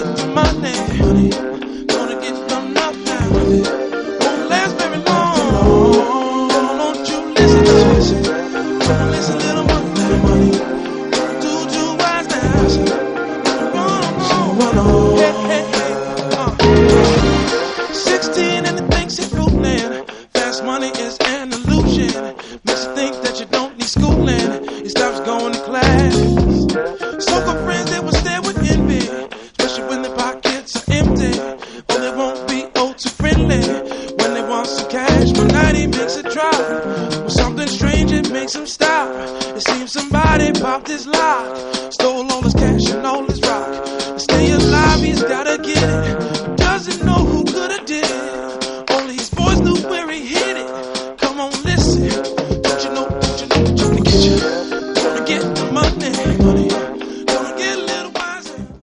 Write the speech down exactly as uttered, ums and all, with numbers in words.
money, money, gonna get from nothing. Won't last very long. Don't you listen, listen, don't listen, little money, money. Do too wise now. Run on, run on, hey, hey.